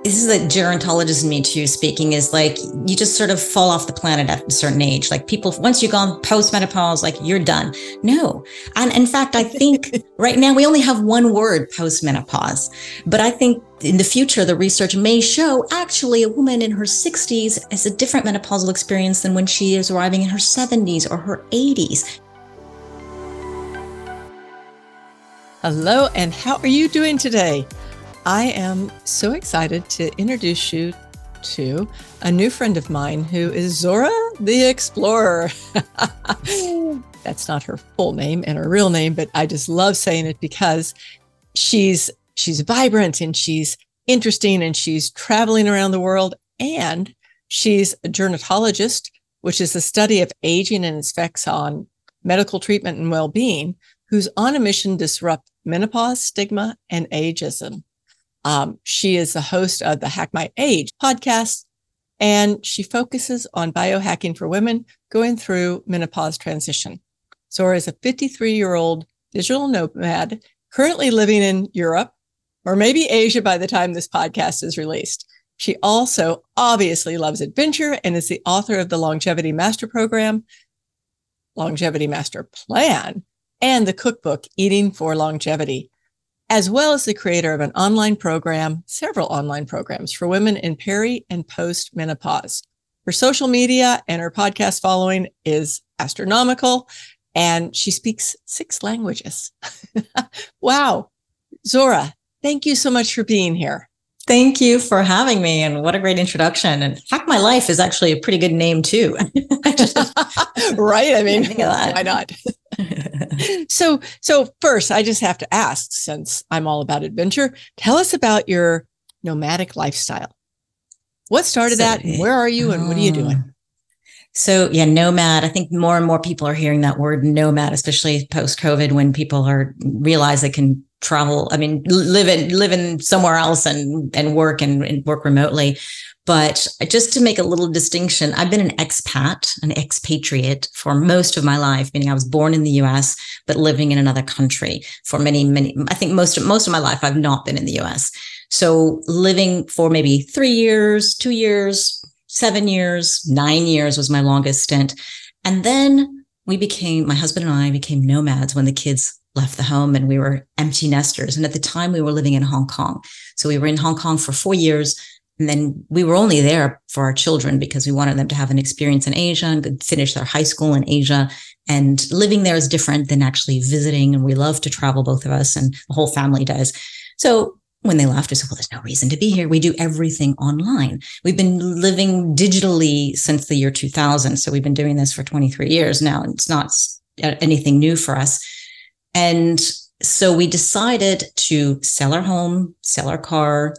this is the gerontologist in me too speaking, is like, you just sort of fall off the planet at a certain age. Like people, once you've gone post-menopause, like you're done. No. And in fact, I think right now we only have one word, post-menopause. But I think in the future, the research may show actually a woman in her 60s has a different menopausal experience than when she is arriving in her 70s or her 80s. Hello, and how are you doing today? I am so excited to introduce you to a new friend of mine who is Zora the Explorer. That's not her full name and her real name, but I just love saying it because she's vibrant and she's interesting and she's traveling around the world, and she's a gerontologist, which is the study of aging and its effects on medical treatment and well-being, who's on a mission to disrupt menopause, stigma, and ageism. She is the host of the Hack My Age podcast, and she focuses on biohacking for women going through menopause transition. Zora is a 53-year-old digital nomad currently living in Europe, or maybe Asia by the time this podcast is released. She also obviously loves adventure and is the author of the Longevity Master Program, Longevity Master Plan, and the cookbook, Eating for Longevity, as well as the creator of an online program, several online programs for women in peri and post-menopause. Her social media and her podcast following is astronomical, and she speaks 6 languages. Wow. Zora, thank you so much for being here. Thank you for having me, and what a great introduction. And Hack My Life is actually a pretty good name too. Right? I mean, why not? So first, I just have to ask, since I'm all about adventure, tell us about your nomadic lifestyle. What started that? And where are you and what are you doing? So yeah, nomad. I think more and more people are hearing that word nomad, especially post-COVID, when people realize they can travel. I mean, live in somewhere else and work remotely. But just to make a little distinction, I've been an expatriate for most of my life, meaning I was born in the US, but living in another country for many, I think most of my life, I've not been in the US. So living for maybe 3 years, 2 years, 7 years, 9 years was my longest stint. And then my husband and I became nomads when the kids left the home, and we were empty nesters. And at the time we were living in Hong Kong. So we were in Hong Kong for 4 years. And then we were only there for our children because we wanted them to have an experience in Asia and finish their high school in Asia. And living there is different than actually visiting. And we love to travel, both of us, and the whole family does. So when they left, we said, well, there's no reason to be here. We do everything online. We've been living digitally since the year 2000. So we've been doing this for 23 years now. And it's not anything new for us. And so we decided to sell our home, sell our cars,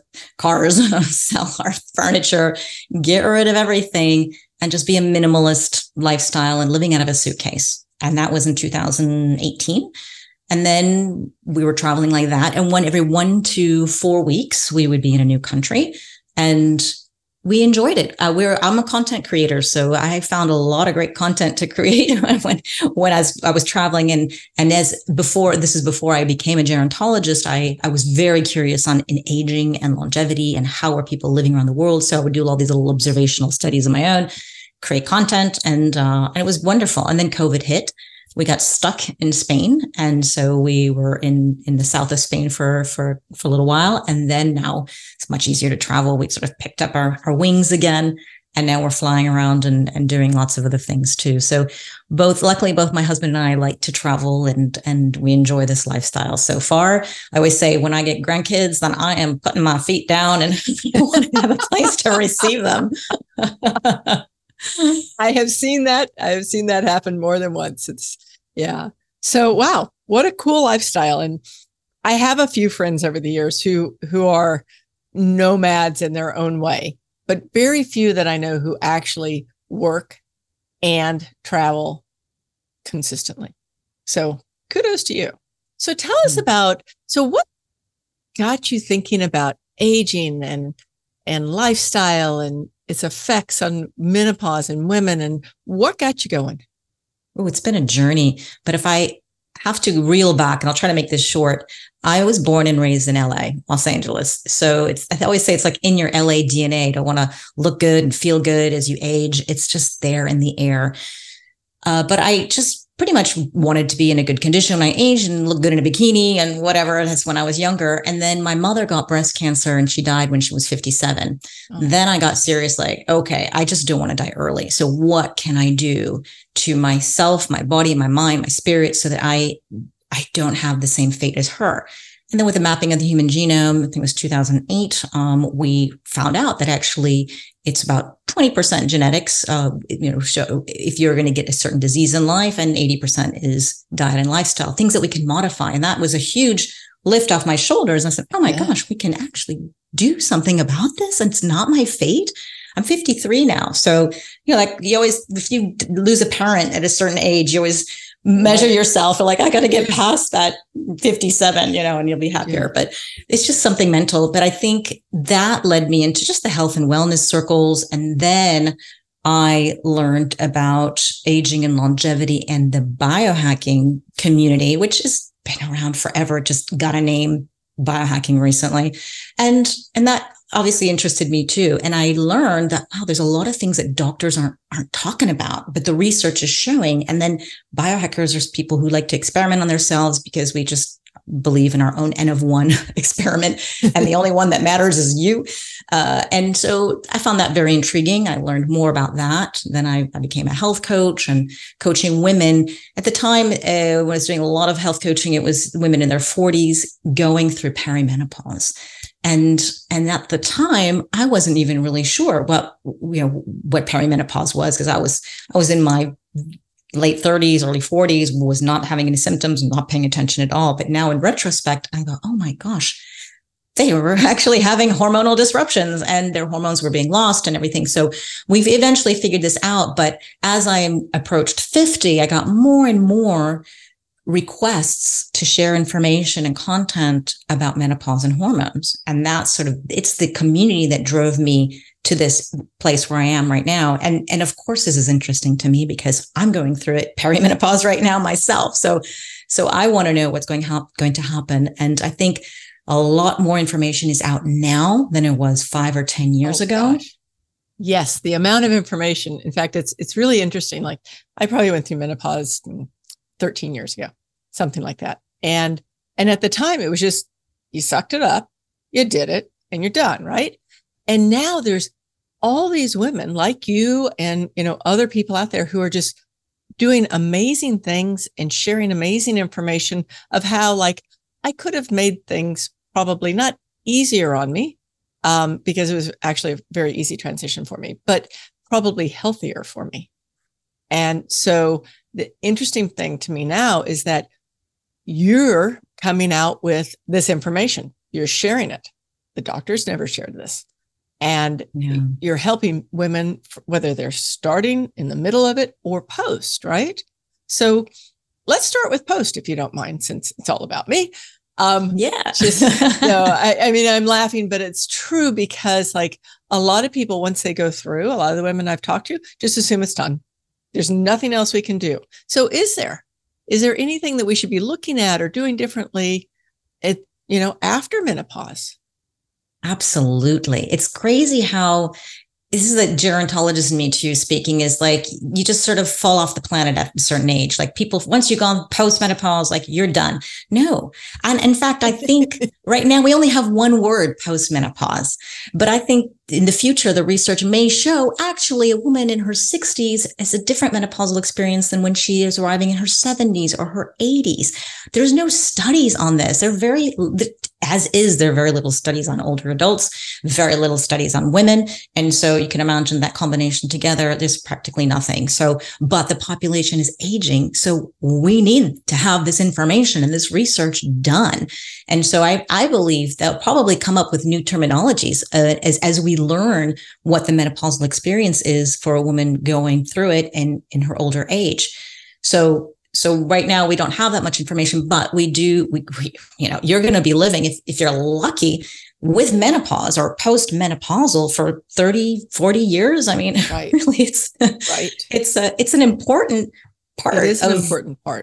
sell our furniture, get rid of everything, and just be a minimalist lifestyle and living out of a suitcase. And that was in 2018. And then we were traveling like that. And every 1 to 4 weeks, we would be in a new country. And we enjoyed it. I'm a content creator, so I found a lot of great content to create when I was traveling. And this is before I became a gerontologist, I was very curious in aging and longevity and how are people living around the world. So I would do all these little observational studies of my own, create content, and it was wonderful. And then COVID hit. We got stuck in Spain. And so we were in the south of Spain for a little while. And then now it's much easier to travel. We sort of picked up our wings again. And now we're flying around and doing lots of other things too. So luckily, both my husband and I like to travel, and we enjoy this lifestyle so far. I always say when I get grandkids, then I am putting my feet down and I want to have a place to receive them. I have seen that happen more than once. Yeah. So, wow, what a cool lifestyle. And I have a few friends over the years who are nomads in their own way, but very few that I know who actually work and travel consistently. So kudos to you. So tell us what got you thinking about aging and lifestyle and its effects on menopause and women, and what got you going? Oh, it's been a journey. But if I have to reel back, and I'll try to make this short. I was born and raised in LA, Los Angeles. So I always say it's like in your LA DNA to want to look good and feel good as you age. It's just there in the air. But I just pretty much wanted to be in a good condition when I aged and look good in a bikini and whatever. That's when I was younger. And then my mother got breast cancer and she died when she was 57. Oh. Then I got serious, like, okay, I just don't want to die early. So what can I do to myself, my body, my mind, my spirit, so that I don't have the same fate as her? And then with the mapping of the human genome, I think it was 2008, we found out that actually it's about 20% genetics, so if you're going to get a certain disease in life, and 80% is diet and lifestyle, things that we can modify. And that was a huge lift off my shoulders. I said, oh my gosh, we can actually do something about this. And it's not my fate. I'm 53 now. So, like you always, if you lose a parent at a certain age, you always measure yourself like, I got to get past that 57, and you'll be happier. Yeah. But it's just something mental. But I think that led me into just the health and wellness circles. And then I learned about aging and longevity and the biohacking community, which has been around forever, just got a name, biohacking, recently. And that obviously interested me too. And I learned that, wow, there's a lot of things that doctors aren't talking about, but the research is showing. And then biohackers are people who like to experiment on themselves because we just believe in our own N of one experiment. And the only one that matters is you. And so I found that very intriguing. I learned more about that. Then I became a health coach and coaching women. At the time, when I was doing a lot of health coaching, it was women in their 40s going through perimenopause. And at the time, I wasn't even really sure what perimenopause was, because I was in my late 30s, early 40s, was not having any symptoms, not paying attention at all. But now in retrospect, I go, oh my gosh, they were actually having hormonal disruptions and their hormones were being lost and everything. So we've eventually figured this out. But as I approached 50, I got more and more requests to share information and content about menopause and hormones. And that's it's the community that drove me to this place where I am right now. And of course, this is interesting to me because I'm going through it, perimenopause right now myself. So I want to know what's going to happen. And I think a lot more information is out now than it was 5 or 10 years ago. Gosh. Yes. The amount of information. In fact, it's really interesting. Like I probably went through menopause 13 years ago, something like that. And at the time it was just, you sucked it up, you did it, and you're done. Right. And now there's all these women like you and, other people out there who are just doing amazing things and sharing amazing information of how, like, I could have made things probably not easier on me, because it was actually a very easy transition for me, but probably healthier for me. And so the interesting thing to me now is that you're coming out with this information. You're sharing it. The doctors never shared this. And you're helping women, whether they're starting in the middle of it or post, right? So let's start with post, if you don't mind, since it's all about me. I mean, I'm laughing, but it's true because like a lot of people, once they go through, a lot of the women I've talked to just assume it's done. There's nothing else we can do. So is there anything that we should be looking at or doing differently after menopause? Absolutely. It's crazy how this is a gerontologist in me too speaking, is like, you just sort of fall off the planet at a certain age. Like people, once you've gone post-menopause, like you're done. No. And in fact, I think right now we only have one word, post-menopause, but I think in the future, the research may show actually a woman in her 60s has a different menopausal experience than when she is arriving in her 70s or her 80s. There's no studies on this. There are very little studies on older adults, very little studies on women. And so you can imagine that combination together, there's practically nothing. So, but the population is aging. So we need to have this information and this research done. And so I believe they'll probably come up with new terminologies as we learn what the menopausal experience is for a woman going through it and in her older age. So right now we don't have that much information, but we you're going to be living, if you're lucky, with menopause or post-menopausal for 30, 40 years. I mean, right. Really, it's right. It's an important part. It is an important part.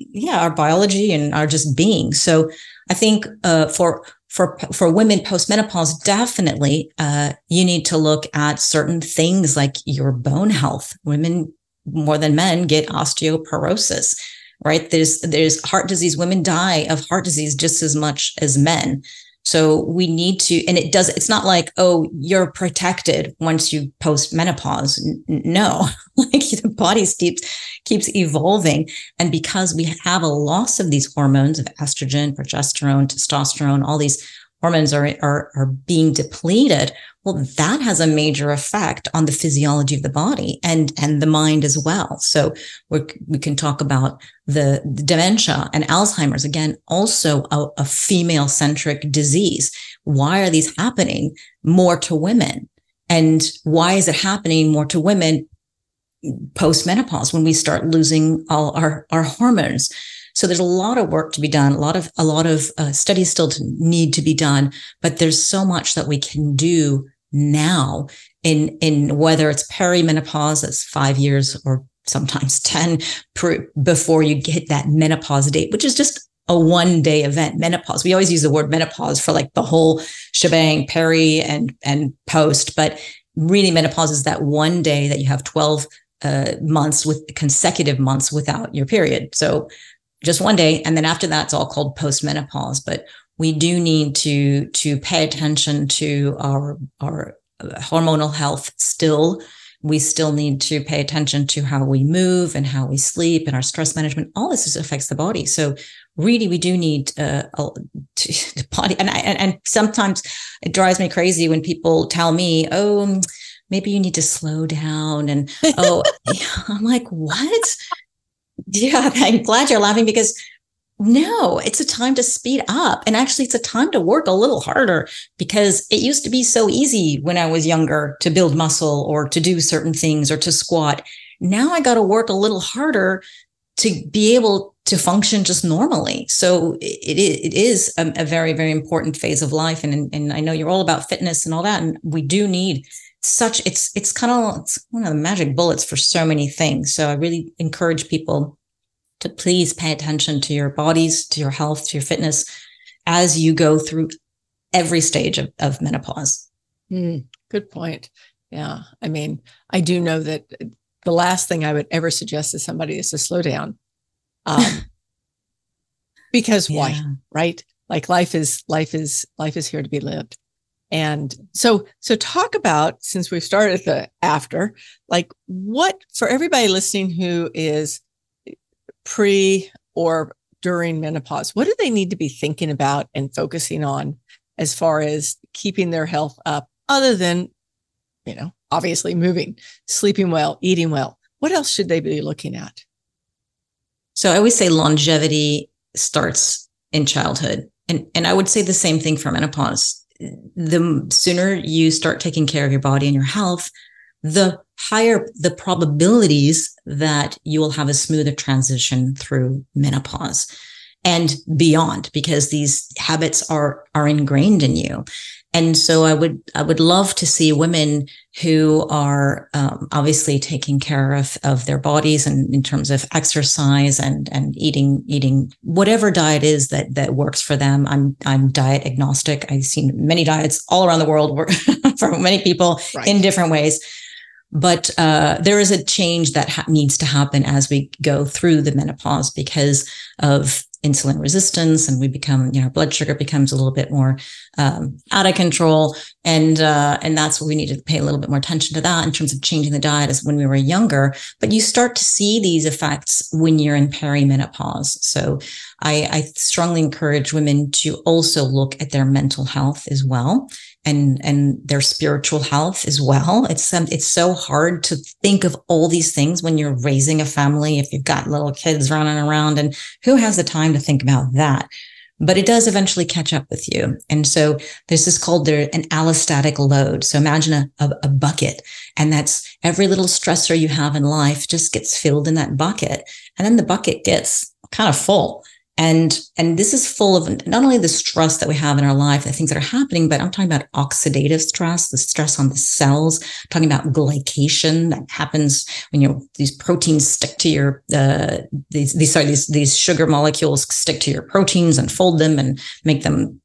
our biology and our just being. So I think for women post-menopause, definitely you need to look at certain things like your bone health. Women more than men get osteoporosis, right? There's heart disease. Women die of heart disease just as much as men. So we need to, and it's not like, oh, you're protected once you post menopause. No, like the body keeps evolving. And because we have a loss of these hormones of estrogen, progesterone, testosterone, all these hormones are being depleted. Well, that has a major effect on the physiology of the body and the mind as well. So we can talk about the dementia and Alzheimer's, again, also a female-centric disease. Why are these happening more to women? And why is it happening more to women post-menopause when we start losing all our hormones? So there's a lot of work to be done, a lot of studies still need to be done, but there's so much that we can do now in whether it's perimenopause, that's 5 years or sometimes 10 before you hit that menopause date, which is just a one-day event. Menopause. We always use the word menopause for like the whole shebang, peri and post, but really menopause is that one day that you have 12 months with consecutive months without your period. So just one day. And then after that, it's all called post-menopause. But we do need to pay attention to our hormonal health still. We still need to pay attention to how we move and how we sleep and our stress management. All this just affects the body. So really, we do need the body. And sometimes it drives me crazy when people tell me, oh, maybe you need to slow down. And I'm like, what? Yeah, I'm glad you're laughing because no, it's a time to speed up. And actually, it's a time to work a little harder because it used to be so easy when I was younger to build muscle or to do certain things or to squat. Now I got to work a little harder to be able to function just normally. So it is a very, very important phase of life. And I know you're all about fitness and all that. And we do need it's one of the magic bullets for so many things. So I really encourage people to please pay attention to your bodies, to your health, to your fitness as you go through every stage of menopause. Good point. Yeah. I mean, I do know that the last thing I would ever suggest to somebody is to slow down. Because why? Right? Like life is here to be lived. And so talk about, since we've started at the after, like what, for everybody listening who is pre or during menopause, what do they need to be thinking about and focusing on as far as keeping their health up, other than, obviously moving, sleeping well, eating well? What else should they be looking at? So I always say longevity starts in childhood. And I would say the same thing for menopause. The sooner you start taking care of your body and your health, the higher the probabilities that you will have a smoother transition through menopause and beyond, because these habits are ingrained in you. And so I would love to see women who are obviously taking care of their bodies and in terms of exercise and eating whatever diet is that works for them. I'm diet agnostic. I've seen many diets all around the world work for many people in different ways. But there is a change that needs to happen as we go through the menopause because of insulin resistance, and we become, blood sugar becomes a little bit more out of control, and that's what we need to pay a little bit more attention to that in terms of changing the diet as when we were younger. But you start to see these effects when you're in perimenopause. So I strongly encourage women to also look at their mental health as well. And their spiritual health as well. It's so hard to think of all these things when you're raising a family, if you've got little kids running around, and who has the time to think about that? But it does eventually catch up with you. And so there's this called an allostatic load. So imagine a bucket, and that's every little stressor you have in life just gets filled in that bucket. And then the bucket gets kind of full. And this is full of not only the stress that we have in our life, the things that are happening, but I'm talking about oxidative stress, the stress on the cells, I'm talking about glycation that happens when these proteins stick to your, these sugar molecules stick to your proteins and fold them and make them,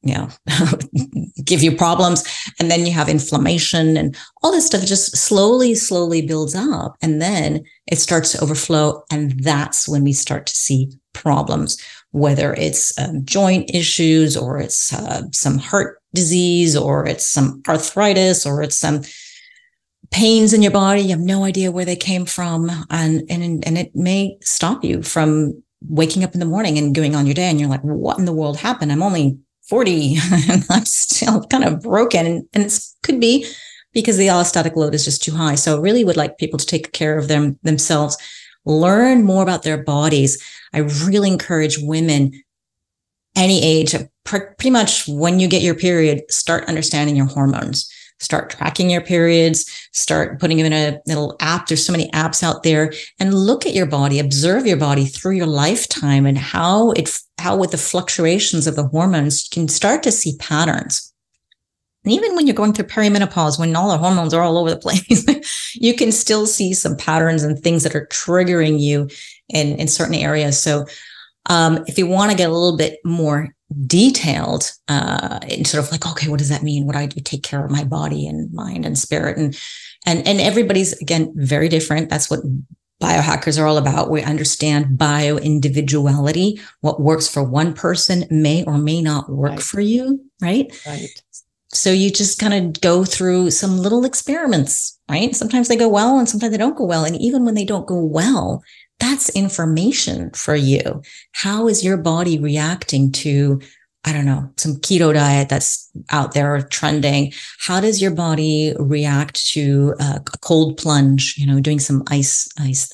give you problems. And then you have inflammation and all this stuff just slowly builds up. And then it starts to overflow. And that's when we start to see problems, whether it's joint issues or it's some heart disease or it's some arthritis or it's some pains in your body. You have no idea where they came from. And it may stop you from waking up in the morning and going on your day. And you're like, what in the world happened? I'm only 40 and I'm still kind of broken. And it could be because the allostatic load is just too high. So I really would like people to take care of themselves, learn more about their bodies. I really encourage women, any age, pretty much when you get your period, start understanding your hormones, start tracking your periods, start putting them in a little app. There's so many apps out there, and look at your body, observe your body through your lifetime and how with the fluctuations of the hormones, you can start to see patterns. And even when you're going through perimenopause, when all the hormones are all over the place, you can still see some patterns and things that are triggering you in certain areas. So if you want to get a little bit more detailed, and sort of like, okay, what does that mean? What do I do to take care of my body and mind and spirit? And everybody's, again, very different. That's what biohackers are all about. We understand bio-individuality. What works for one person may or may not work for you, right? Right. So you just kind of go through some little experiments, right? Sometimes they go well and sometimes they don't go well. And even when they don't go well, that's information for you. How is your body reacting to, I don't know, some keto diet that's out there or trending? How does your body react to a cold plunge, doing some ice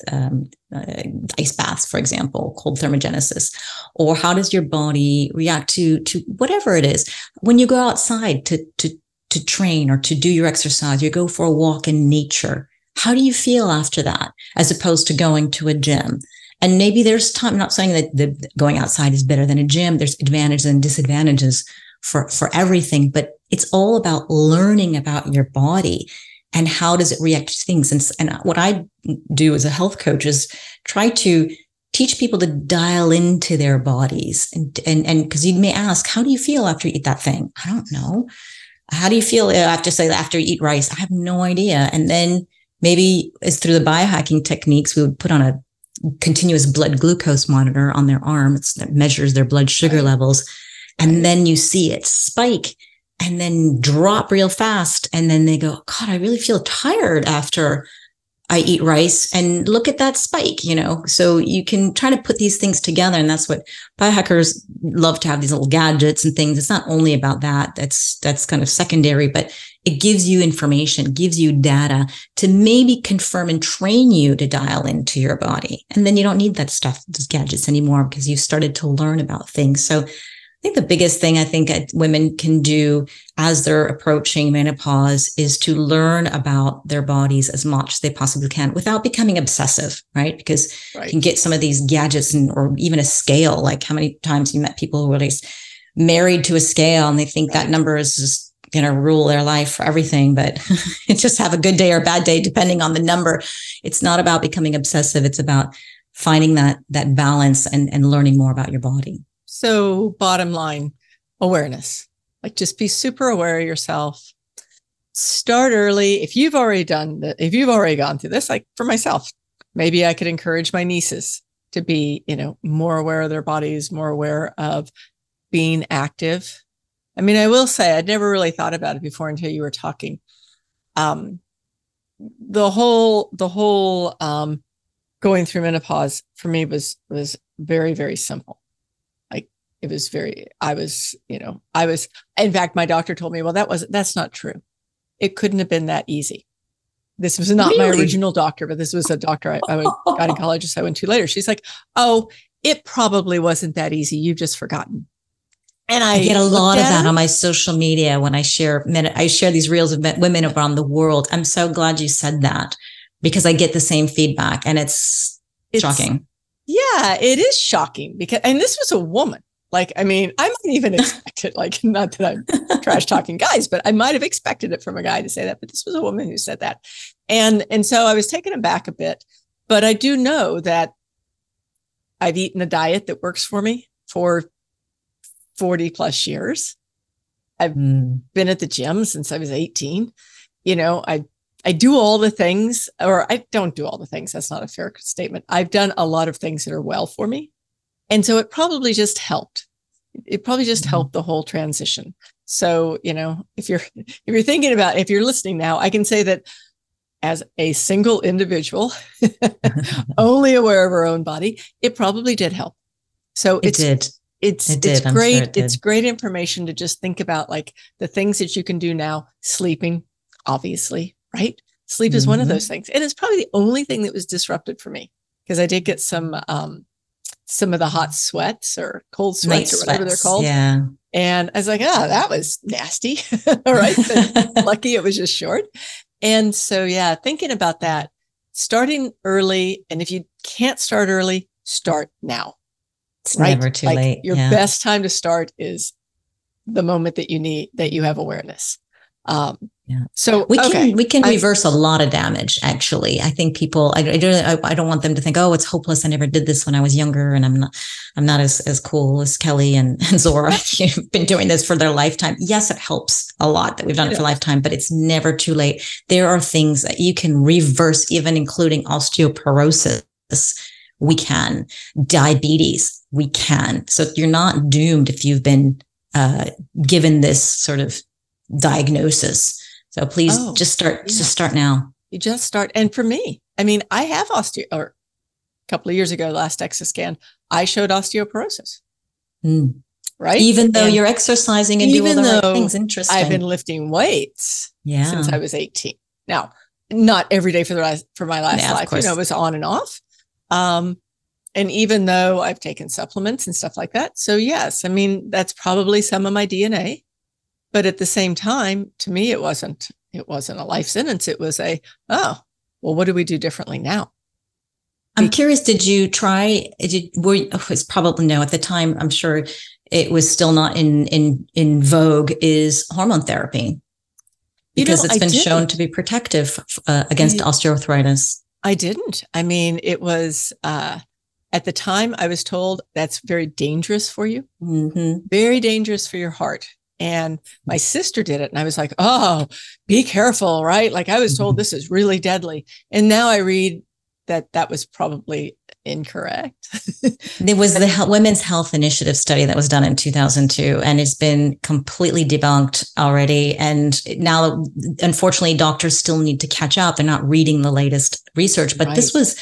baths, for example, cold thermogenesis? Or how does your body react to whatever it is? When you go outside to train or to do your exercise, you go for a walk in nature. How do you feel after that, as opposed to going to a gym? And maybe there's time, I'm not saying that going outside is better than a gym. There's advantages and disadvantages for everything, but it's all about learning about your body and how does it react to things. And what I do as a health coach is try to teach people to dial into their bodies. And because you may ask, how do you feel after you eat that thing? I don't know. How do you feel after you eat rice? I have no idea. And then maybe it's through the biohacking techniques, we would put on a continuous blood glucose monitor on their arm that measures their blood sugar levels. And then you see it spike and then drop real fast. And then they go, God, I really feel tired after I eat rice, and look at that spike, so you can try to put these things together. And that's what biohackers love, to have these little gadgets and things. It's not only about that. That's kind of secondary, but it gives you information, gives you data to maybe confirm and train you to dial into your body. And then you don't need that stuff, those gadgets anymore, because you've started to learn about things. So I think the biggest thing I think women can do as they're approaching menopause is to learn about their bodies as much as they possibly can without becoming obsessive, right? Because you can get some of these gadgets or even a scale. Like, how many times you met people who are married to a scale and they think that number is just going to rule their life for everything, but just have a good day or a bad day depending on the number. It's not about becoming obsessive. It's about finding that balance and learning more about your body. So bottom line, awareness. Like, just be super aware of yourself. Start early. If you've already gone through this, like for myself, maybe I could encourage my nieces to be, more aware of their bodies, more aware of being active. I mean, I will say I'd never really thought about it before until you were talking. The whole going through menopause for me was very, very simple. In fact, my doctor told me, well, that's not true. It couldn't have been that easy. This was not my original doctor, but this was a doctor I got in college. I went to later. She's like, oh, it probably wasn't that easy. You've just forgotten. And I get a lot of that on my social media when I share these reels of women around the world. I'm so glad you said that, because I get the same feedback, and it's shocking. Yeah, it is shocking because, and this was a woman. Like, I mean, I might even expect it, like, not that I'm trash talking guys, but I might have expected it from a guy to say that, but this was a woman who said that. And so I was taken aback a bit, but I do know that I've eaten a diet that works for me for 40 plus years. I've been at the gym since I was 18. You know, I do all the things, or I don't do all the things. That's not a fair statement. I've done a lot of things that are well for me. And so it probably just helped. It probably just helped the whole transition. So, you know, if you're thinking about, if you're listening now, I can say that as a single individual, only aware of her own body, it probably did help. So it's great. Sure it's great information to just think about, like, the things that you can do now. Sleeping, obviously, right? Sleep is one of those things. And it's probably the only thing that was disrupted for me, because I did get some of the hot sweats or cold sweats or whatever they're called. Yeah. And I was like, that was nasty. All right. Lucky it was just short. And so, yeah, thinking about that, starting early. And if you can't start early, start now. It's never too late. Your best time to start is the moment that you have awareness. So we can reverse a lot of damage. Actually, I think people, I don't want them to think, oh, it's hopeless. I never did this when I was younger, and I'm not as cool as Kelly and Zora. You've been doing this for their lifetime. Yes, it helps a lot that we've done it for a lifetime, but it's never too late. There are things that you can reverse, even including osteoporosis. We can. Diabetes, we can. So you're not doomed if you've been given this sort of diagnosis. So please just start now. You just start. And for me, I mean, I have a couple of years ago, last DEXA scan, I showed osteoporosis. Right. Even though you're exercising and doing all the right things. Interesting. I've been lifting weights since I was 18. Now, not every day for my last life, you know, it was on and off. And even though I've taken supplements and stuff like that. So yes, I mean, that's probably some of my DNA. But at the same time, to me, it wasn't a life sentence. It was what do we do differently now? I'm curious, did you try, it's probably no, at the time, I'm sure it was still not in vogue, is hormone therapy, because it's been shown to be protective against osteoarthritis. I didn't. I mean, it was, at the time I was told that's very dangerous for you, very dangerous for your heart. And my sister did it. And I was like, oh, be careful, right? Like, I was told this is really deadly. And now I read that was probably incorrect. There was the Women's Health Initiative study that was done in 2002, and it's been completely debunked already. And now, unfortunately, doctors still need to catch up. They're not reading the latest research, but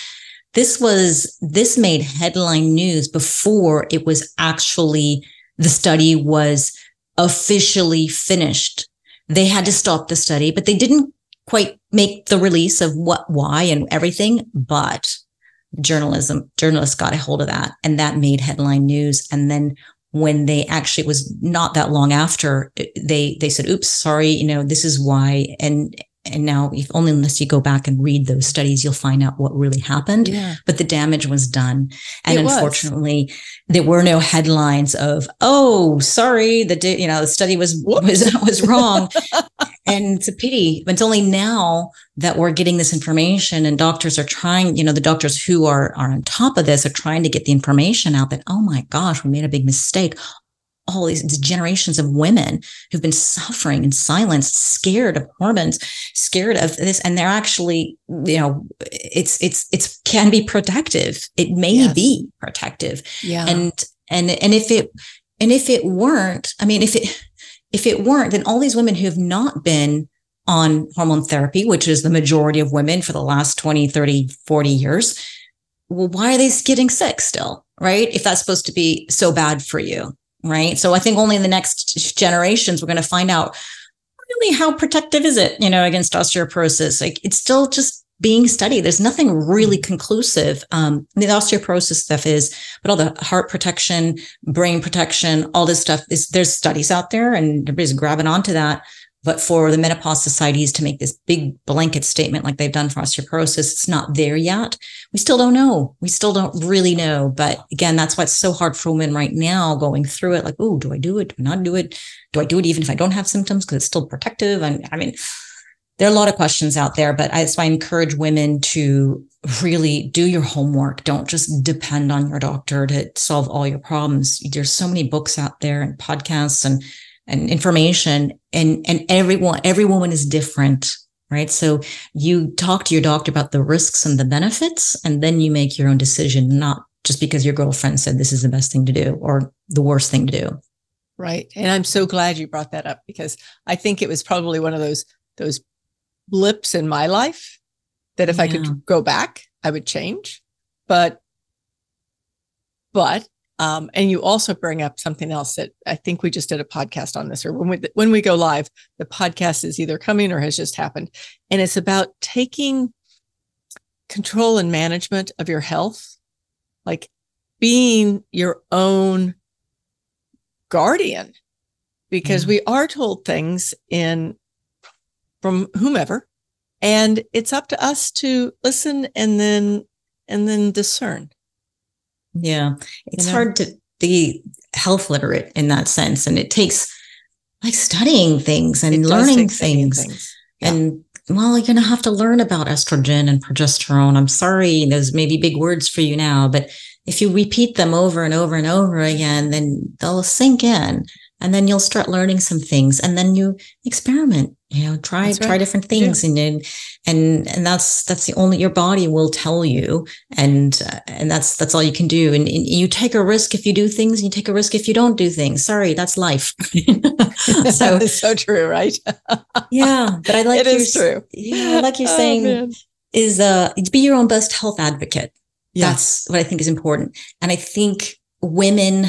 this made headline news before it was actually, the study was officially finished. They had to stop the study, but they didn't quite make the release of why and everything. But journalists got a hold of that, and that made headline news. And then when they actually, it was not that long after, they said, oops, sorry, you know, this is why. And now, if only unless you go back and read those studies, you'll find out what really happened. Yeah. But the damage was done. And unfortunately, there were no headlines of, oh, sorry, the study was wrong. And it's a pity. It's only now that we're getting this information, and doctors are trying, the doctors who are on top of this are trying to get the information out that, oh my gosh, we made a big mistake. All these generations of women who've been suffering in silence, scared of hormones, scared of this, and they're actually, it's can be protective. It may be protective. Yeah. And if it weren't, I mean, if it weren't, then all these women who have not been on hormone therapy, which is the majority of women for the last 20, 30, 40 years, well, why are they getting sick still? Right? If that's supposed to be so bad for you. Right. So I think only in the next generations, we're going to find out really how protective is it, against osteoporosis. Like, it's still just being studied. There's nothing really conclusive. The osteoporosis stuff is, but all the heart protection, brain protection, all this stuff there's studies out there, and everybody's grabbing onto that. But for the menopause societies to make this big blanket statement like they've done for osteoporosis, it's not there yet. We still don't know. We still don't really know. But again, that's why it's so hard for women right now going through it. Like, oh, do I do it? Do I not do it? Do I do it even if I don't have symptoms because it's still protective? And I mean, there are a lot of questions out there, but that's why I encourage women to really do your homework. Don't just depend on your doctor to solve all your problems. There's so many books out there and podcasts and information, and every woman is different, right? So you talk to your doctor about the risks and the benefits, and then you make your own decision, not just because your girlfriend said this is the best thing to do or the worst thing to do. Right. And I'm so glad you brought that up, because I think it was probably one of those blips in my life that if I could go back, I would change. But and you also bring up something else that I think we just did a podcast on this, or when we go live, the podcast is either coming or has just happened. And it's about taking control and management of your health, like being your own guardian, because we are told things from whomever, and it's up to us to listen and then discern. Yeah. It's hard to be health literate in that sense. And it takes like studying things and learning things. Yeah. And well, you're going to have to learn about estrogen and progesterone. I'm sorry, those may be big words for you now, but if you repeat them over and over and over again, then they'll sink in. And then you'll start learning some things, and then you experiment, try different things. Yeah. And that's the only, your body will tell you. And that's all you can do. And you take a risk if you do things, and you take a risk if you don't do things. Sorry, that's life. So it's so true, right? Yeah. But I like it is true. Yeah. I like you're saying is be your own best health advocate. Yeah. That's what I think is important. And I think women,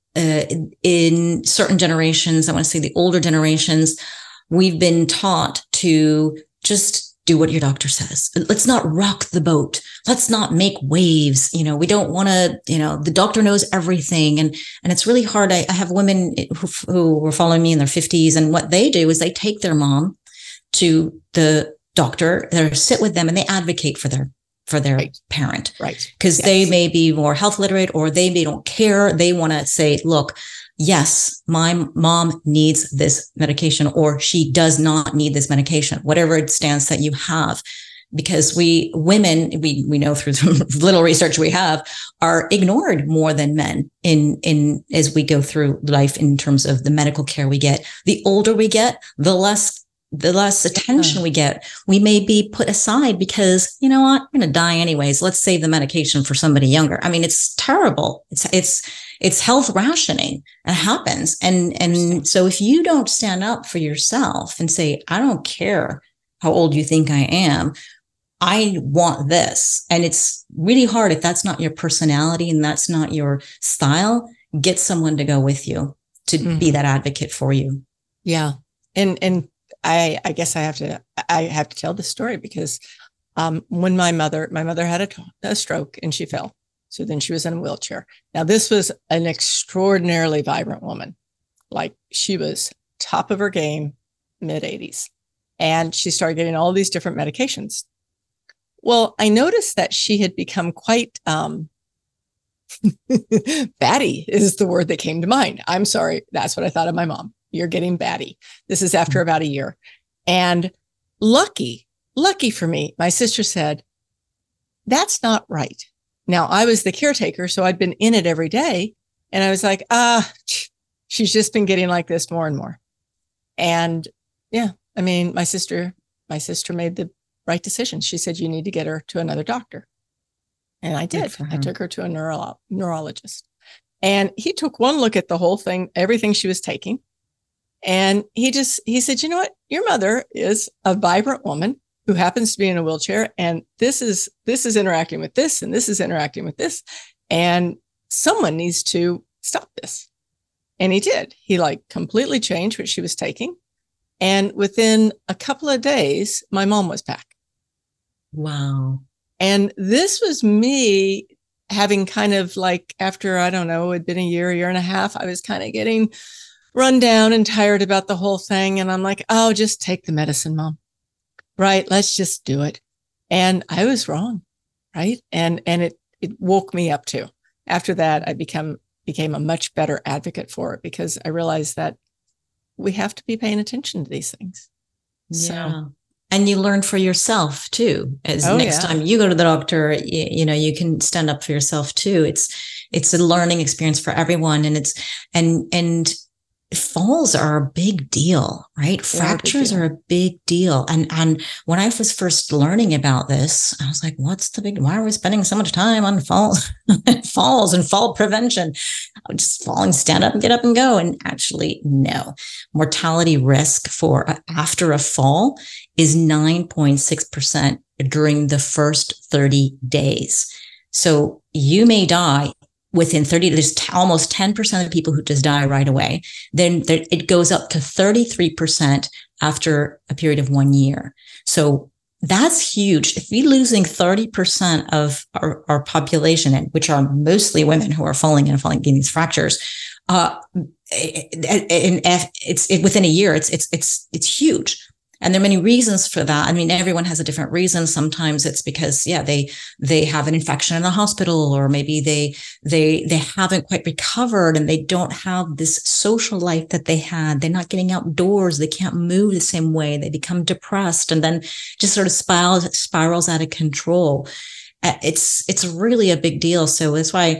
in certain generations, I want to say the older generations, we've been taught to just do what your doctor says. Let's not rock the boat. Let's not make waves. We don't want to, the doctor knows everything. And it's really hard. I have women who were following me in their 50s, and what they do is they take their mom to the doctor, they sit with them, and they advocate for their parent. Right. Because they may be more health literate, or they don't care. They want to say, look, yes, my mom needs this medication, or she does not need this medication, whatever it stands that you have. Because we women, we know through the little research we have, are ignored more than men in as we go through life in terms of the medical care we get. The older we get, the less attention we get. We may be put aside because, you know what, I'm going to die anyways. Let's save the medication for somebody younger. I mean, it's terrible. It's health rationing. It happens. And so if you don't stand up for yourself and say, I don't care how old you think I am, I want this. And it's really hard if that's not your personality and that's not your style. Get someone to go with you to be that advocate for you. Yeah. And I guess I have to tell this story because when my mother had a stroke and she fell. So then she was in a wheelchair. Now, this was an extraordinarily vibrant woman. Like, she was top of her game, mid-80s. And she started getting all these different medications. Well, I noticed that she had become quite batty is the word that came to mind. I'm sorry. That's what I thought of my mom. You're getting batty. This is after about a year. And lucky for me, my sister said, that's not right. Now, I was the caretaker, so I'd been in it every day. And I was like, she's just been getting like this more and more. And yeah, I mean, my sister made the right decision. She said, you need to get her to another doctor. And I did. I took her to a neurologist. And he took one look at the whole thing, everything she was taking. And he said, you know what? Your mother is a vibrant woman who happens to be in a wheelchair. And this is interacting with this, and this is interacting with this. And someone needs to stop this. And he did. He completely changed what she was taking. And within a couple of days, my mom was back. Wow. And this was me having kind of after, I don't know, it'd been a year and a half, I was kind of getting run down and tired about the whole thing. And I'm like, oh, just take the medicine, Mom. Right. Let's just do it. And I was wrong. Right. And it woke me up too. After that, I became a much better advocate for it, because I realized that we have to be paying attention to these things. Yeah. So, and you learn for yourself too. As next time you go to the doctor, you can stand up for yourself too. It's a learning experience for everyone. And falls are a big deal, right? Fractures are a big deal. And when I was first learning about this, I was like, why are we spending so much time on falls and fall prevention? Just falling, stand up and get up and go. And actually, no. Mortality risk for after a fall is 9.6% during the first 30 days. So you may die within 30, there's almost 10% of people who just die right away. Then it goes up to 33% after a period of 1 year. So that's huge. If we're losing 30% of our population, which are mostly women who are falling, getting these fractures, it's within a year, it's huge. And there are many reasons for that. I mean, everyone has a different reason. Sometimes it's because, they have an infection in the hospital, or maybe they haven't quite recovered and they don't have this social life that they had. They're not getting outdoors. They can't move the same way. They become depressed and then just sort of spirals out of control. It's really a big deal. So that's why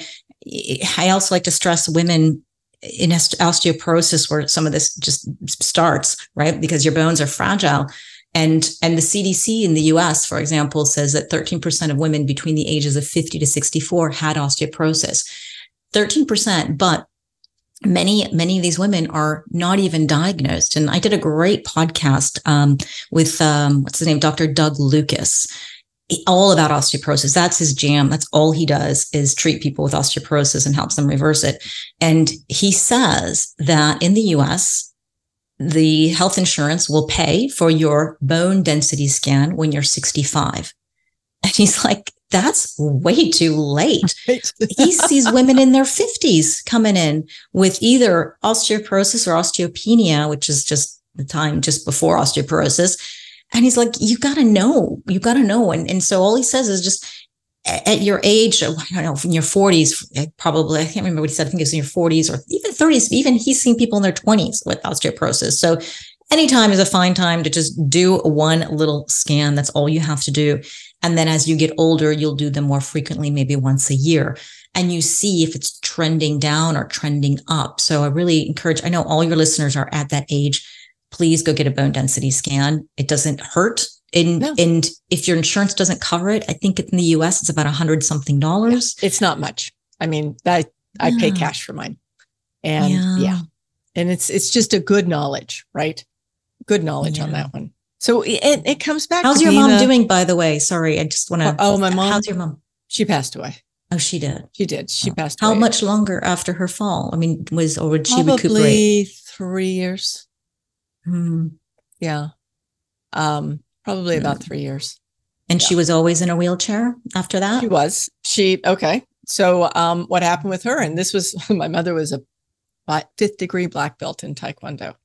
I also like to stress women in osteoporosis, where some of this just starts, right? Because your bones are fragile. And the CDC in the US, for example, says that 13% of women between the ages of 50 to 64 had osteoporosis. 13%, but many of these women are not even diagnosed. And I did a great podcast with, what's his name? Dr. Doug Lucas, all about osteoporosis. That's his jam. That's all he does, is treat people with osteoporosis and helps them reverse it. And he says that in the US, the health insurance will pay for your bone density scan when you're 65. And he's like, that's way too late. He sees women in their 50s coming in with either osteoporosis or osteopenia, which is just the time just before osteoporosis. And he's like, you got to know. And so all he says is just at your age, I don't know, in your 40s, probably, I can't remember what he said. I think it was in your 40s or even 30s. Even he's seen people in their 20s with osteoporosis. So anytime is a fine time to just do one little scan. That's all you have to do. And then as you get older, you'll do them more frequently, maybe once a year. And you see if it's trending down or trending up. So I really encourage, I know all your listeners are at that age. Please go get a bone density scan. It doesn't hurt. And if your insurance doesn't cover it, I think in the US, it's about $100-something. Yeah, it's not much. I mean, I pay cash for mine. And and it's just a good knowledge, right? Good knowledge on that one. So it comes back. How's your mom doing, by the way? Sorry, I just want to. Oh, my mom. How's your mom? She passed away. Oh, she did. She did. She passed away. How much longer after her fall? I mean, would she recuperate? Probably 3 years. Yeah. Probably about 3 years. And she was always in a wheelchair after that? She was. Okay. So what happened with her? And this was, my mother was a 5th degree black belt in Taekwondo.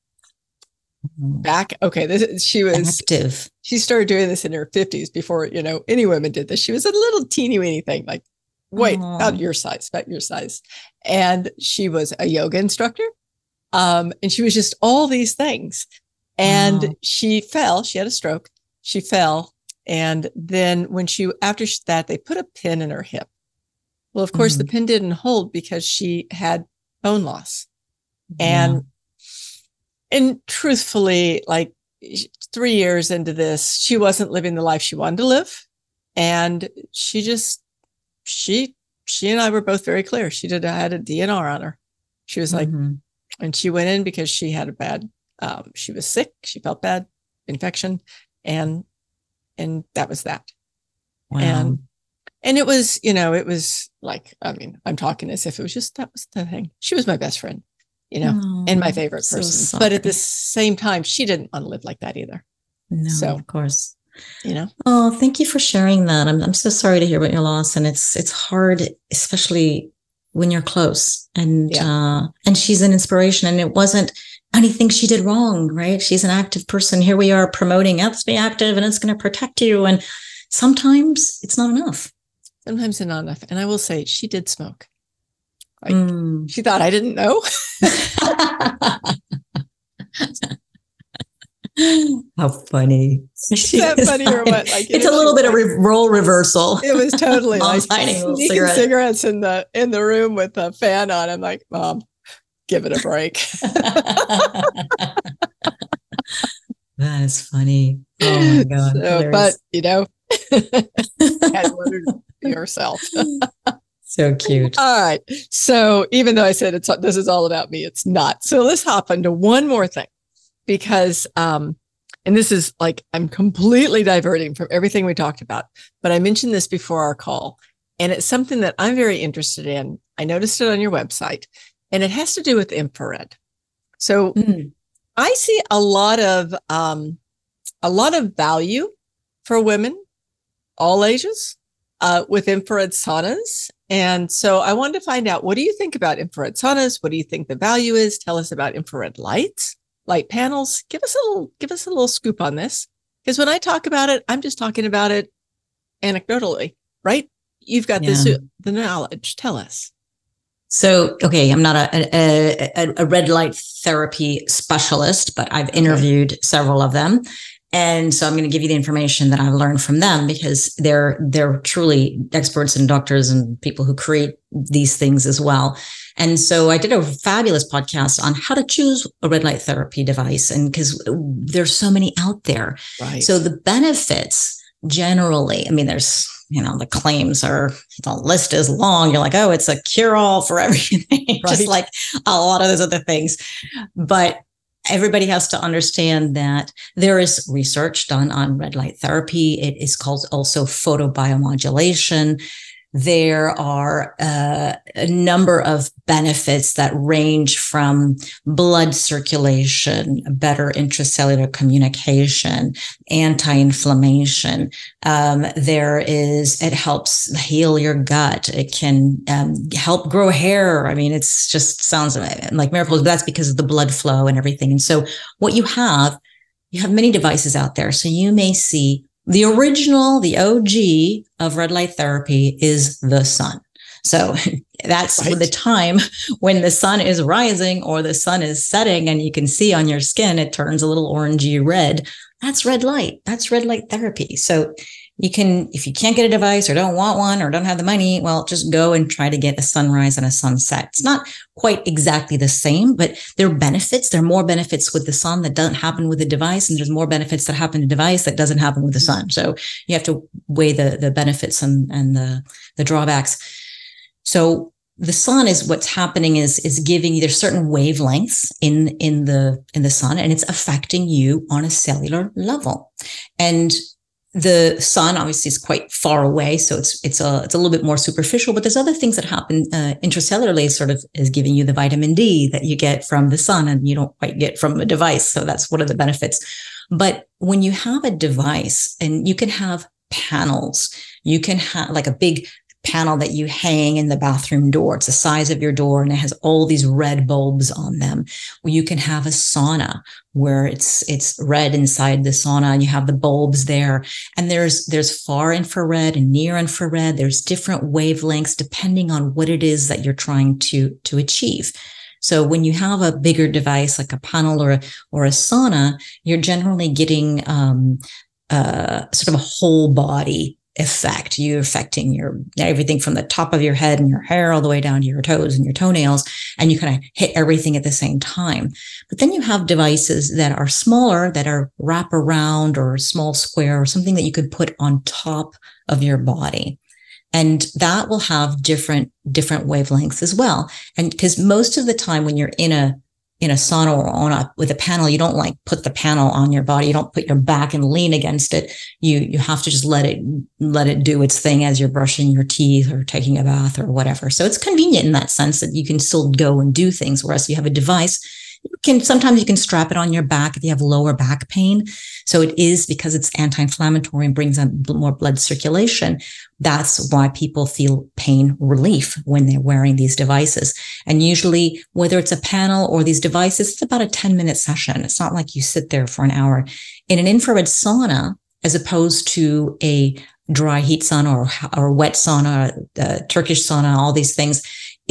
She was active. She started doing this in her 50s before, any women did this. She was a little teeny weeny thing, like, about your size. And she was a yoga instructor. And she was just all these things. And she fell. She had a stroke. She fell. And then after that, they put a pin in her hip. Well, of course, the pin didn't hold because she had bone loss. And truthfully, like 3 years into this, she wasn't living the life she wanted to live. And she and I were both very clear. She had a DNR on her. She was like, and she went in because she had a bad, she was sick. She felt bad, infection. And that was that. Wow. And it was, it was like, I mean, I'm talking as if it was just, that was the thing. She was my best friend, and my favorite person. But at the same time, she didn't want to live like that either. No, so, of course. Oh, thank you for sharing that. I'm so sorry to hear about your loss. And it's hard, especially when you're close. And she's an inspiration, and it wasn't anything she did wrong, right? She's an active person. Here we are promoting, let's be active and it's going to protect you. And sometimes it's not enough. Sometimes it's not enough. And I will say, she did smoke. She thought I didn't know. How funny. Is that funny or what? Like, it's a little bit of role reversal. It was totally Mom's like hiding cigarettes in the room with the fan on. I'm like, Mom, give it a break. That is funny. Oh my God. So, but had to be yourself. So cute. All right. So even though I said this is all about me, it's not. So let's hop into one more thing, because, and this is like, I'm completely diverting from everything we talked about, but I mentioned this before our call, and it's something that I'm very interested in. I noticed it on your website, and it has to do with infrared. So I see a lot of value for women, all ages, with infrared saunas. And so I wanted to find out, what do you think about infrared saunas? What do you think the value is? Tell us about infrared light panels. Give us a little scoop on this. Because when I talk about it, I'm just talking about it anecdotally, right? You've got the knowledge. Tell us. So, okay, I'm not a red light therapy specialist, but I've interviewed several of them. And so I'm going to give you the information that I've learned from them, because they're truly experts and doctors and people who create these things as well. And so I did a fabulous podcast on how to choose a red light therapy device. And because there's so many out there. Right. So the benefits generally, I mean, there's, the claims are, the list is long. You're like, oh, it's a cure all for everything, right. Just like a lot of those other things. But everybody has to understand that there is research done on red light therapy. It is called also photobiomodulation. There are a number of benefits that range from blood circulation, better intracellular communication, anti-inflammation. It helps heal your gut. It can help grow hair. I mean, it's just sounds like miracles, but that's because of the blood flow and everything. And so what you have many devices out there. So you may see the original, the OG of red light therapy is the sun. So that's the time when the sun is rising or the sun is setting, and you can see on your skin, it turns a little orangey red. That's red light. That's red light therapy. So you can, if you can't get a device or don't want one or don't have the money, well, just go and try to get a sunrise and a sunset. It's not quite exactly the same, but there are benefits. There are more benefits with the sun that doesn't happen with the device. And there's more benefits that happen to the device that doesn't happen with the sun. So you have to weigh the benefits and the drawbacks. So the sun is what's happening is giving you, there's certain wavelengths in the sun, and it's affecting you on a cellular level. And the sun obviously is quite far away, so it's a little bit more superficial, but there's other things that happen intracellularly, sort of is giving you the vitamin D that you get from the sun and you don't quite get from a device. So that's one of the benefits. But when you have a device, and you can have panels, you can have like a big panel that you hang in the bathroom door. It's the size of your door, and it has all these red bulbs on them. Well, you can have a sauna where it's red inside the sauna, and you have the bulbs there. And there's far infrared and near infrared. There's different wavelengths depending on what it is that you're trying to achieve. So when you have a bigger device like a panel or a sauna, you're generally getting sort of a whole body effect. You're affecting everything from the top of your head and your hair all the way down to your toes and your toenails, and you kind of hit everything at the same time. But then you have devices that are smaller, that are wrap around or small square or something that you could put on top of your body. And that will have different wavelengths as well. And because most of the time when you're in a sauna or with a panel, you don't like put the panel on your body. You don't put your back and lean against it. You have to just let it do its thing as you're brushing your teeth or taking a bath or whatever. So it's convenient in that sense that you can still go and do things. Whereas you have a device, Sometimes you can strap it on your back if you have lower back pain. So it is because it's anti-inflammatory and brings up more blood circulation. That's why people feel pain relief when they're wearing these devices. And usually, whether it's a panel or these devices, it's about a 10-minute session. It's not like you sit there for an hour. In an infrared sauna, as opposed to a dry heat sauna or wet sauna, Turkish sauna, all these things,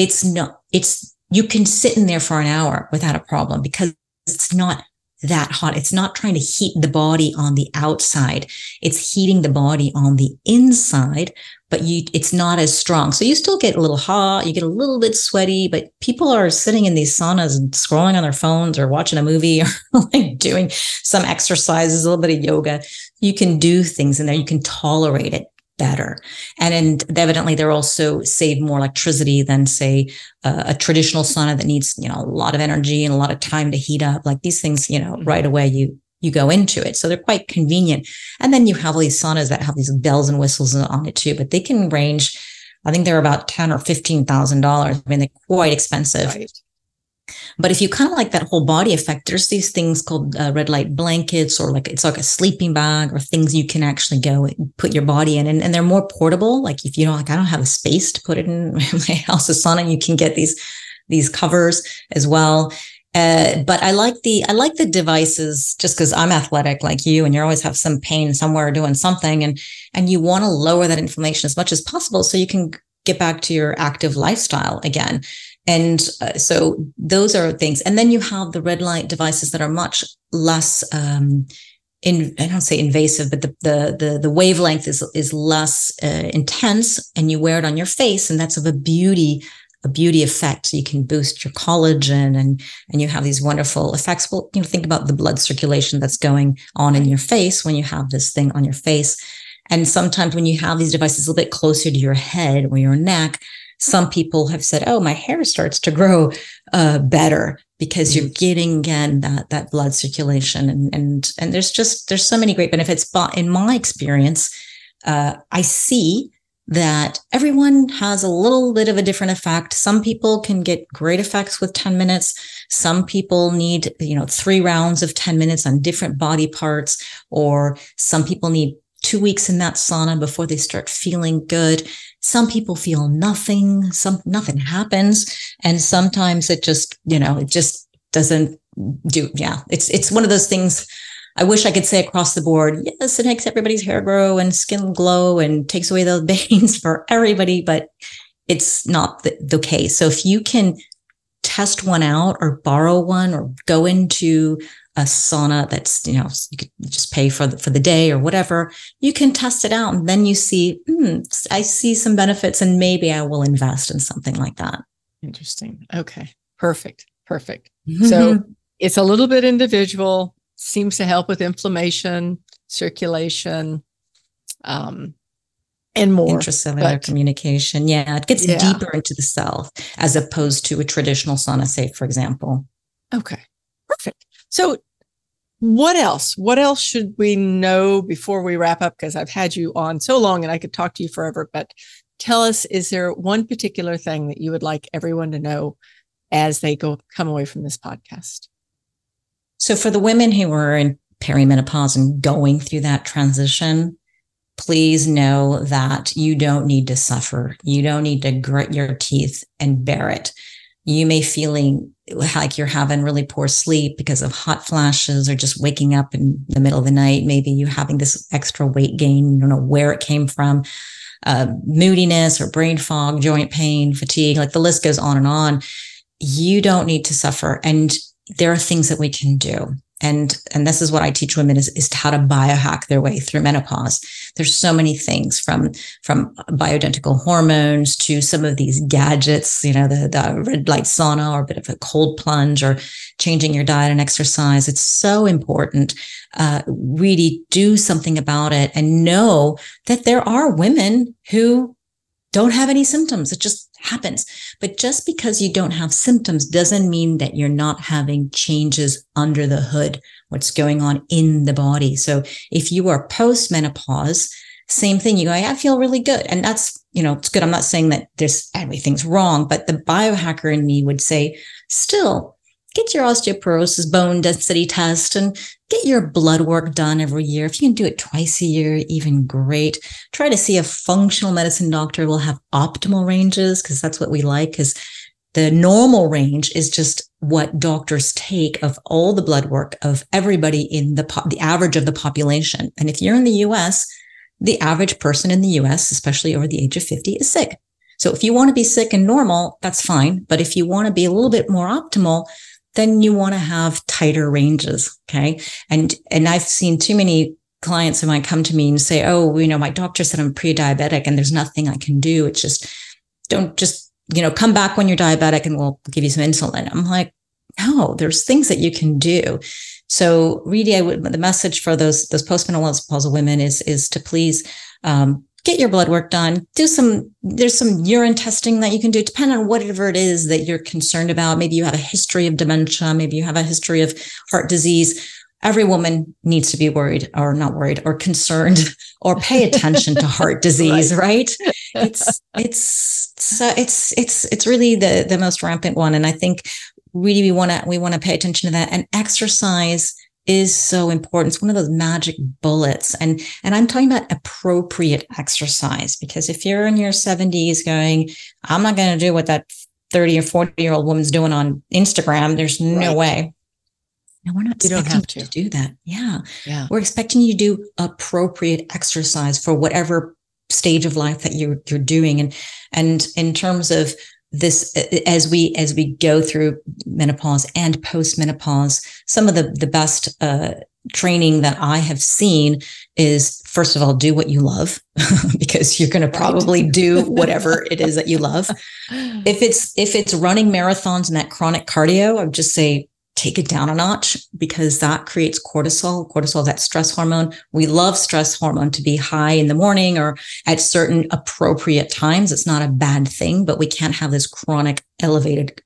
you can sit in there for an hour without a problem because it's not that hot. It's not trying to heat the body on the outside. It's heating the body on the inside, but it's not as strong. So you still get a little hot, you get a little bit sweaty, but people are sitting in these saunas and scrolling on their phones or watching a movie or like doing some exercises, a little bit of yoga. You can do things in there. You can tolerate it better. And evidently they're also save more electricity than say a traditional sauna that needs, a lot of energy and a lot of time to heat up. Like these things, right away you go into it. So they're quite convenient. And then you have all these saunas that have these bells and whistles on it too, but they can range, I think they're about $10,000 or $15,000. I mean, they're quite expensive. Right. But if you kind of like that whole body effect, there's these things called red light blankets, or it's like a sleeping bag, or things you can actually go and put your body in. And they're more portable. Like if I don't have a space to put it in my house's sauna, you can get these covers as well. But I like the devices just because I'm athletic like you, and you always have some pain somewhere doing something, and you want to lower that inflammation as much as possible so you can get back to your active lifestyle again. And so those are things. And then you have the red light devices that are much less, I don't say invasive, but the wavelength is less intense, and you wear it on your face, and that's of a beauty effect. So you can boost your collagen and you have these wonderful effects. Well, think about the blood circulation that's going on in your face when you have this thing on your face. And sometimes when you have these devices a little bit closer to your head or your neck, some people have said, oh, my hair starts to grow better because you're getting, again, that blood circulation. And there's so many great benefits. But in my experience, I see that everyone has a little bit of a different effect. Some people can get great effects with 10 minutes. Some people need, 3 rounds of 10 minutes on different body parts, or some people need 2 weeks in that sauna before they start feeling good. Some people feel nothing, nothing happens. And sometimes it just doesn't do. Yeah. It's one of those things. I wish I could say across the board, yes, it makes everybody's hair grow and skin glow and takes away the veins for everybody, but it's not the case. So if you can test one out or borrow one or go into a sauna that's, you could just pay for the day or whatever, you can test it out. And then you see, I see some benefits, and maybe I will invest in something like that. Interesting. Okay. Perfect. Mm-hmm. So it's a little bit individual, seems to help with inflammation, circulation, and more. Intracellular communication. Yeah. It gets deeper into the cell as opposed to a traditional sauna, say, for example. Okay. Perfect. So what else? What else should we know before we wrap up? Because I've had you on so long and I could talk to you forever, but tell us, is there one particular thing that you would like everyone to know as they come away from this podcast? So for the women who are in perimenopause and going through that transition, please know that you don't need to suffer. You don't need to grit your teeth and bear it. You may feeling like you're having really poor sleep because of hot flashes or just waking up in the middle of the night. Maybe you're having this extra weight gain. You don't know where it came from. Moodiness or brain fog, joint pain, fatigue, like the list goes on and on. You don't need to suffer. And there are things that we can do. And this is what I teach women is how to biohack their way through menopause. There's so many things from bioidentical hormones to some of these gadgets, the red light sauna or a bit of a cold plunge or changing your diet and exercise. It's so important. Really do something about it and know that there are women who don't have any symptoms. It just happens. But just because you don't have symptoms doesn't mean that you're not having changes under the hood, what's going on in the body. So if you are post-menopause, same thing. You go, I feel really good. And that's, it's good. I'm not saying that everything's wrong, but the biohacker in me would say, still, get your osteoporosis bone density test and get your blood work done every year. If you can do it twice a year, even great. Try to see a functional medicine doctor. Will have optimal ranges because that's what we like, because the normal range is just what doctors take of all the blood work of everybody in the average of the population. And if you're in the US, the average person in the US, especially over the age of 50, is sick. So if you want to be sick and normal, that's fine. But if you want to be a little bit more optimal, then you want to have tighter ranges. Okay. And I've seen too many clients of mine come to me and say, oh, my doctor said I'm pre-diabetic and there's nothing I can do. It's just, don't just, come back when you're diabetic and we'll give you some insulin. I'm like, no, there's things that you can do. So really, the message for those postmenopausal women is to please, get your blood work done. There's some urine testing that you can do, depending on whatever it is that you're concerned about. Maybe you have a history of dementia. Maybe you have a history of heart disease. Every woman needs to be worried or not worried or concerned or pay attention to heart disease, right? It's really the most rampant one. And I think really we want to pay attention to that. And exercise is so important. It's one of those magic bullets. And I'm talking about appropriate exercise, because if you're in your 70s going, I'm not going to do what that 30 or 40-year-old woman's doing on Instagram, there's no way. No, we're not expecting you to do that. Yeah. We're expecting you to do appropriate exercise for whatever stage of life that you're doing. And in terms of this, as we go through menopause and post-menopause, some of the best training that I have seen is, first of all, do what you love, because you're going to probably do whatever it is that you love. If it's running marathons and that chronic cardio, I would just say, take it down a notch, because that creates cortisol. Cortisol, that stress hormone. We love stress hormone to be high in the morning or at certain appropriate times. It's not a bad thing, but we can't have this chronic elevated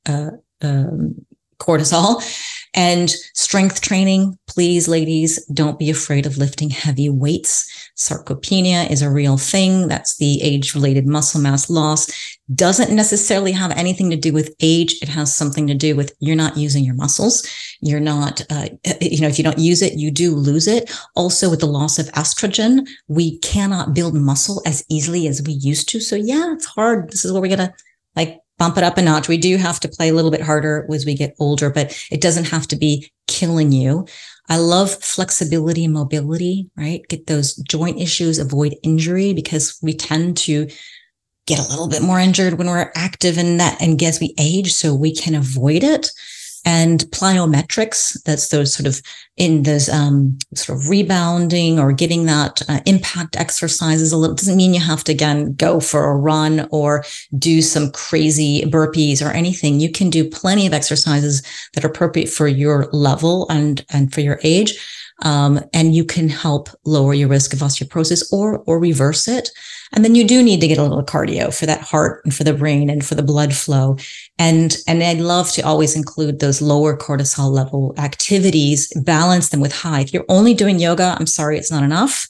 cortisol. And strength training, please, ladies, don't be afraid of lifting heavy weights. Sarcopenia is a real thing. That's the age-related muscle mass loss. Doesn't necessarily have anything to do with age. It has something to do with you're not using your muscles. You're not, if you don't use it, you do lose it. Also, with the loss of estrogen, we cannot build muscle as easily as we used to. So yeah, it's hard. This is where we're going to bump it up a notch. We do have to play a little bit harder as we get older, but it doesn't have to be killing you. I love flexibility and mobility, right? Get those joint issues, avoid injury, because we tend to get a little bit more injured when we're active in that, and as we age, so we can avoid it. And plyometrics, that's those sort of in those sort of rebounding or getting that impact exercises. Doesn't mean you have to again go for a run or do some crazy burpees or anything. You can do plenty of exercises that are appropriate for your level and for your age. And you can help lower your risk of osteoporosis or reverse it. And then you do need to get a little cardio for that heart and for the brain and for the blood flow. And I'd love to always include those lower cortisol level activities, balance them with high. If you're only doing yoga, I'm sorry, it's not enough.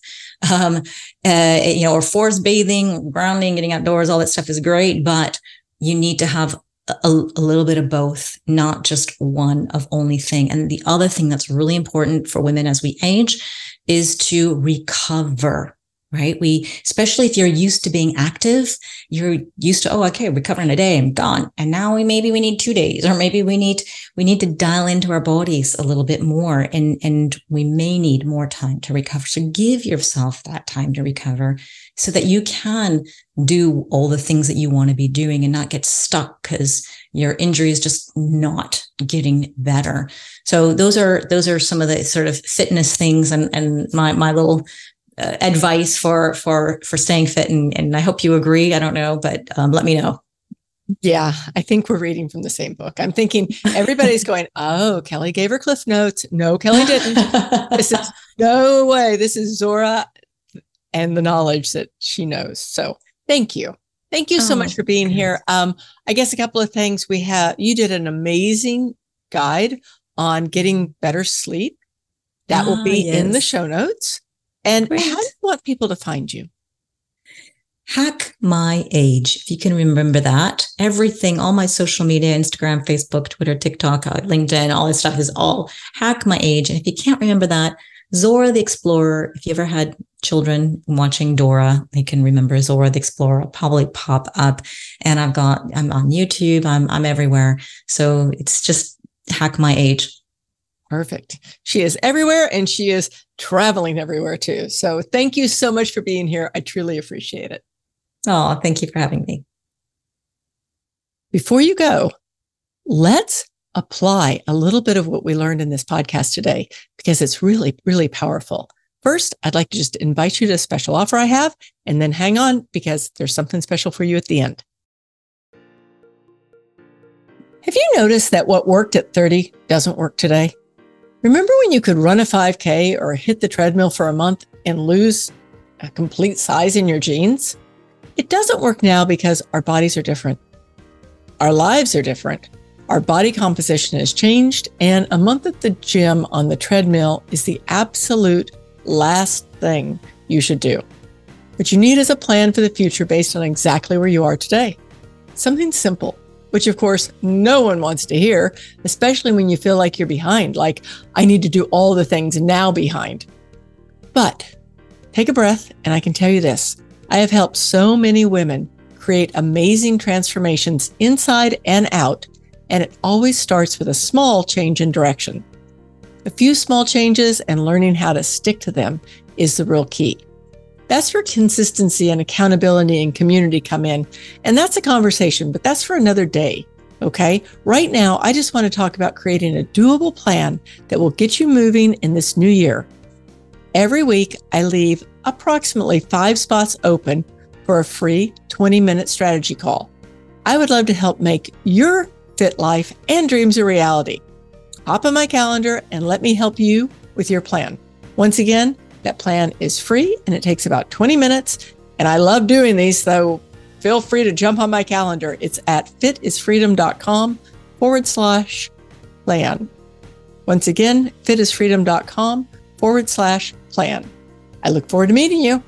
Or forest bathing, grounding, getting outdoors, all that stuff is great, but you need to have a little bit of both, not just one of only thing. And the other thing that's really important for women as we age is to recover, right? Especially if you're used to being active, you're used to, recovering a day, I'm gone. And now maybe we need 2 days, or maybe we need to dial into our bodies a little bit more, and we may need more time to recover. So give yourself that time to recover so that you can do all the things that you want to be doing and not get stuck because your injury is just not getting better. So those are some of the sort of fitness things and my little advice for staying fit. And I hope you agree. I don't know, but let me know. Yeah, I think we're reading from the same book. I'm thinking everybody's going, oh, Kelly gave her Cliff Notes. No, Kelly didn't. This is no way. This is Zora and the knowledge that she knows. So thank you. Thank you so much for being here. I guess a couple of things you did an amazing guide on getting better sleep. That will be in the show notes. And Great. How do you want people to find you? Hack My Age. If you can remember that, everything, all my social media, Instagram, Facebook, Twitter, TikTok, LinkedIn, all this stuff is all Hack My Age. And if you can't remember that, Zora the Explorer. If you ever had children watching Dora, they can remember Zora the Explorer. It'll probably pop up. And I'm on YouTube. I'm everywhere. So it's just Hack My Age. Perfect. She is everywhere and she is traveling everywhere too. So thank you so much for being here. I truly appreciate it. Oh, thank you for having me. Before you go, let's apply a little bit of what we learned in this podcast today, because it's really, really powerful. First, I'd like to just invite you to a special offer I have, and then hang on because there's something special for you at the end. Have you noticed that what worked at 30 doesn't work today? Remember when you could run a 5K or hit the treadmill for a month and lose a complete size in your jeans? It doesn't work now because our bodies are different. Our lives are different. Our body composition has changed, and a month at the gym on the treadmill is the absolute last thing you should do. What you need is a plan for the future based on exactly where you are today. Something simple, which of course no one wants to hear, especially when you feel like you're behind, like I need to do all the things now behind. But take a breath, and I can tell you this. I have helped so many women create amazing transformations inside and out, and it always starts with a small change in direction. A few small changes and learning how to stick to them is the real key. That's where consistency and accountability and community come in. And that's a conversation, but that's for another day. Okay. Right now, I just want to talk about creating a doable plan that will get you moving in this new year. Every week, I leave approximately 5 spots open for a free 20-minute strategy call. I would love to help make your fit life and dreams a reality. Hop on my calendar and let me help you with your plan. Once again, that plan is free and it takes about 20 minutes. And I love doing these, so feel free to jump on my calendar. It's at fitisfreedom.com/plan. Once again, fitisfreedom.com/plan. I look forward to meeting you.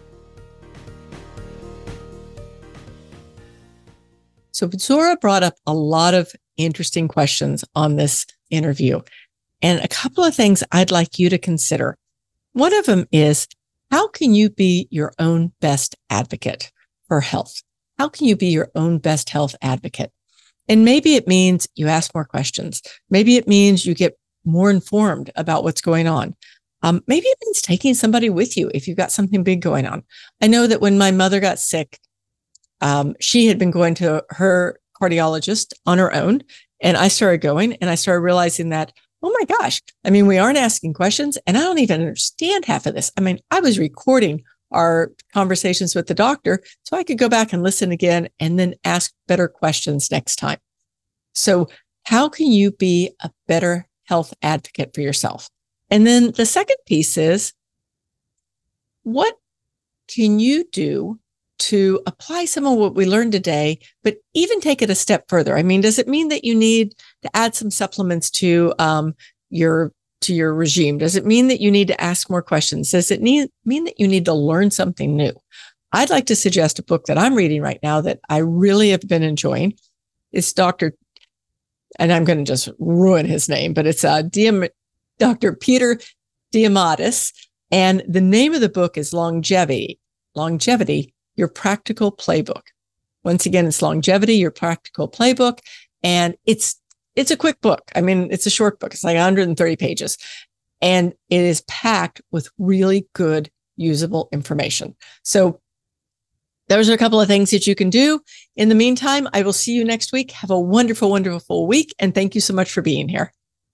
So Zora brought up a lot of interesting questions on this interview, and a couple of things I'd like you to consider. One of them is, how can you be your own best advocate for health? How can you be your own best health advocate? And maybe it means you ask more questions. Maybe it means you get more informed about what's going on. Maybe it means taking somebody with you if you've got something big going on. I know that when my mother got sick, she had been going to her cardiologist on her own, and I started going, and I started realizing that, oh my gosh, I mean, we aren't asking questions, and I don't even understand half of this. I mean, I was recording our conversations with the doctor so I could go back and listen again and then ask better questions next time. So how can you be a better health advocate for yourself? And then the second piece is, what can you do to apply some of what we learned today, but even take it a step further? I mean, does it mean that you need to add some supplements to your regime? Does it mean that you need to ask more questions? Does it mean that you need to learn something new? I'd like to suggest a book that I'm reading right now that I really have been enjoying. It's Dr. And I'm going to just ruin his name, but it's Dr. Peter Diamandis. And the name of the book is Longevity, Your Practical Playbook. Once again, it's Longevity, Your Practical Playbook. And it's a quick book. I mean, it's a short book. It's like 130 pages. And it is packed with really good, usable information. So those are a couple of things that you can do. In the meantime, I will see you next week. Have a wonderful, wonderful week. And thank you so much for being here.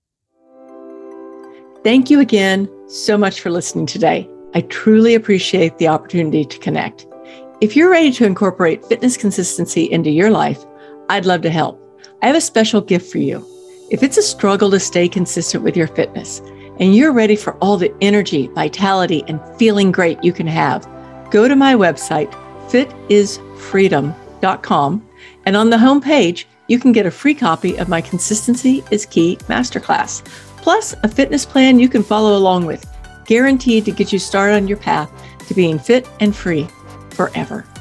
Thank you again so much for listening today. I truly appreciate the opportunity to connect. If you're ready to incorporate fitness consistency into your life, I'd love to help. I have a special gift for you. If it's a struggle to stay consistent with your fitness and you're ready for all the energy, vitality, and feeling great you can have, go to my website, fitisfreedom.com, and on the homepage, you can get a free copy of my Consistency is Key Masterclass, plus a fitness plan you can follow along with, guaranteed to get you started on your path to being fit and free forever.